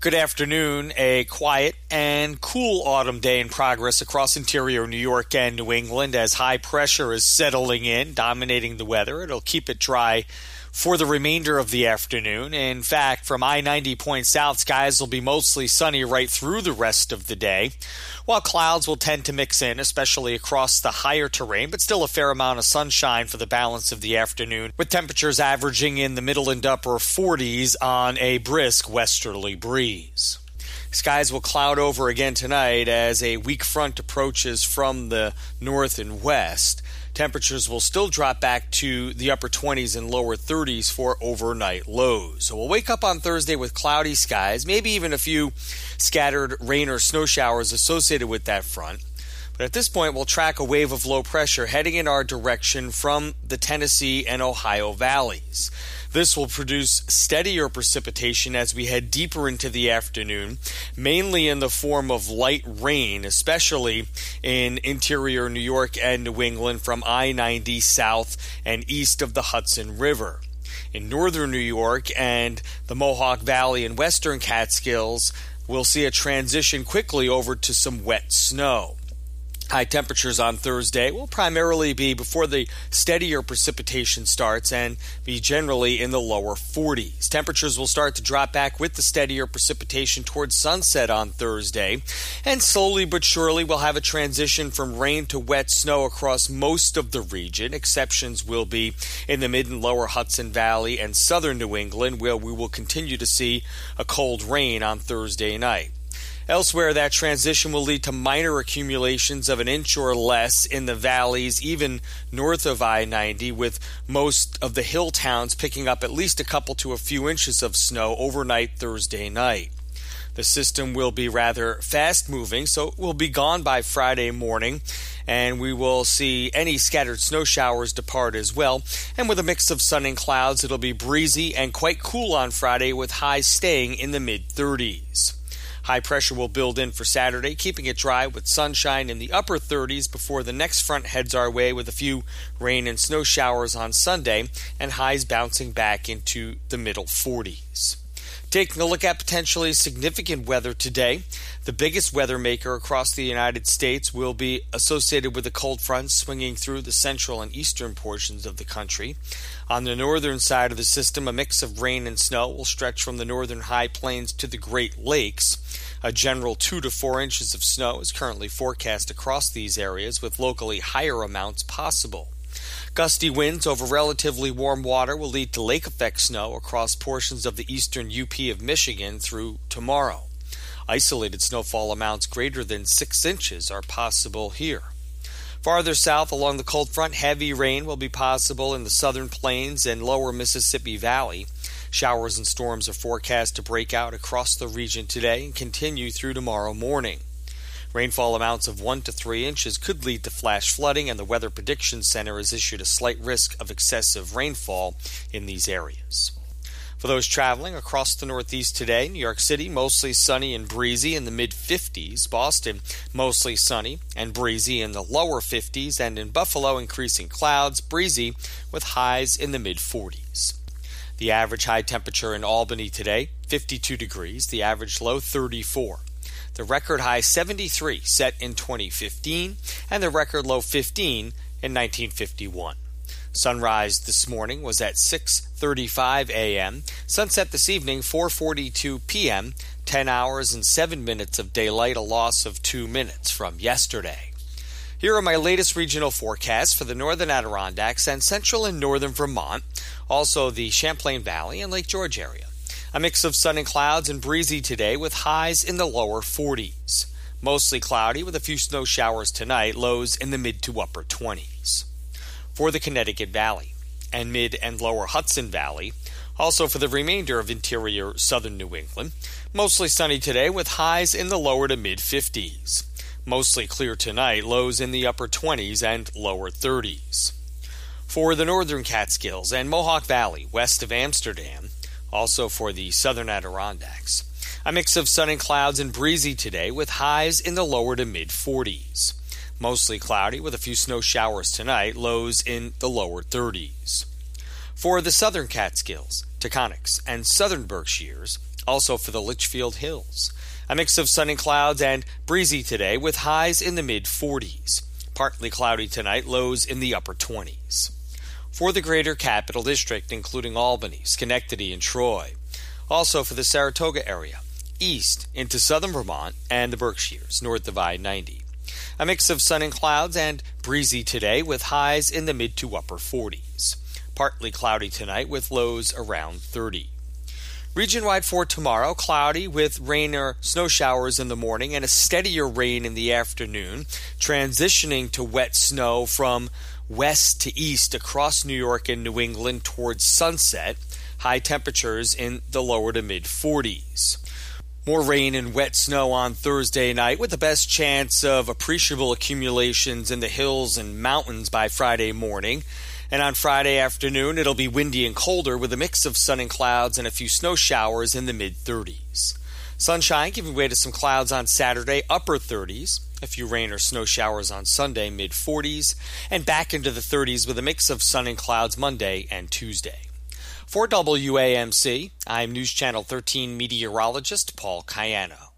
Good afternoon. A quiet and cool autumn day in progress across interior New York and New England as high pressure is settling in, dominating the weather. It'll keep it dry for the remainder of the afternoon. In fact, from I-90 points south, skies will be mostly sunny right through the rest of the day, while clouds will tend to mix in, especially across the higher terrain, but still a fair amount of sunshine for the balance of the afternoon, with temperatures averaging in the middle and upper 40s on a brisk westerly breeze. Skies will cloud over again tonight as a weak front approaches from the north and west. Temperatures will still drop back to the upper 20s and lower 30s for overnight lows. So we'll wake up on Thursday with cloudy skies, maybe even a few scattered rain or snow showers associated with that front. But at this point, we'll track a wave of low pressure heading in our direction from the Tennessee and Ohio valleys. This will produce steadier precipitation as we head deeper into the afternoon, mainly in the form of light rain, especially in interior New York and New England from I-90 south and east of the Hudson River. In northern New York and the Mohawk Valley and western Catskills, we'll see a transition quickly over to some wet snow. High temperatures on Thursday will primarily be before the steadier precipitation starts and be generally in the lower 40s. Temperatures will start to drop back with the steadier precipitation towards sunset on Thursday, and slowly but surely we'll have a transition from rain to wet snow across most of the region. Exceptions will be in the mid and lower Hudson Valley and southern New England, where we will continue to see a cold rain on Thursday night. Elsewhere, that transition will lead to minor accumulations of an inch or less in the valleys, even north of I-90, with most of the hill towns picking up at least a couple to a few inches of snow overnight Thursday night. The system will be rather fast-moving, so it will be gone by Friday morning, and we will see any scattered snow showers depart as well. And with a mix of sun and clouds, it'll be breezy and quite cool on Friday, with highs staying in the mid-30s. High pressure will build in for Saturday, keeping it dry with sunshine in the upper 30s before the next front heads our way with a few rain and snow showers on Sunday and highs bouncing back into the middle 40s. Taking a look at potentially significant weather today, the biggest weather maker across the United States will be associated with a cold front swinging through the central and eastern portions of the country. On the northern side of the system, a mix of rain and snow will stretch from the northern high plains to the Great Lakes. A general 2 to 4 inches of snow is currently forecast across these areas, with locally higher amounts possible. Gusty winds over relatively warm water will lead to lake-effect snow across portions of the eastern UP of Michigan through tomorrow. Isolated snowfall amounts greater than 6 inches are possible here. Farther south along the cold front, heavy rain will be possible in the southern plains and lower Mississippi Valley. Showers and storms are forecast to break out across the region today and continue through tomorrow morning. Rainfall amounts of 1 to 3 inches could lead to flash flooding, and the Weather Prediction Center has issued a slight risk of excessive rainfall in these areas. For those traveling across the Northeast today, New York City mostly sunny and breezy in the mid-50s, Boston mostly sunny and breezy in the lower 50s, and in Buffalo increasing clouds, breezy with highs in the mid-40s. The average high temperature in Albany today, 52 degrees, the average low 34. The record high 73 set in 2015, and the record low 15 in 1951. Sunrise this morning was at 6:35 a.m. Sunset this evening 4:42 p.m. 10 hours and 7 minutes of daylight, a loss of 2 minutes from yesterday. Here are my latest regional forecasts for the northern Adirondacks and central and northern Vermont, also the Champlain Valley and Lake George area. A mix of sun and clouds and breezy today with highs in the lower 40s. Mostly cloudy with a few snow showers tonight, lows in the mid to upper 20s. For the Connecticut Valley and mid and lower Hudson Valley, also for the remainder of interior southern New England, mostly sunny today with highs in the lower to mid 50s. Mostly clear tonight, lows in the upper 20s and lower 30s. For the northern Catskills and Mohawk Valley west of Amsterdam, also for the southern Adirondacks, a mix of sun and clouds and breezy today with highs in the lower to mid 40s. Mostly cloudy with a few snow showers tonight, lows in the lower 30s. For the southern Catskills, Taconics, and southern Berkshires, Also for the Litchfield Hills, a mix of sun and clouds and breezy today with highs in the mid-40s. Partly cloudy tonight, lows in the upper 20s. For the greater capital district, including Albany, Schenectady, and Troy. Also for the Saratoga area, east into southern Vermont and the Berkshires, north of I-90. A mix of sun and clouds and breezy today with highs in the mid to upper 40s. Partly cloudy tonight with lows around 30. Region-wide for tomorrow, cloudy with rain or snow showers in the morning and a steadier rain in the afternoon, transitioning to wet snow from west to east across New York and New England towards sunset. High temperatures in the lower to mid-40s. More rain and wet snow on Thursday night with the best chance of appreciable accumulations in the hills and mountains by Friday morning. And on Friday afternoon, it'll be windy and colder with a mix of sun and clouds and a few snow showers in the mid-30s. Sunshine giving way to some clouds on Saturday, upper 30s. A few rain or snow showers on Sunday, mid-40s. And back into the 30s with a mix of sun and clouds Monday and Tuesday. For WAMC, I'm News Channel 13 meteorologist Paul Cayano.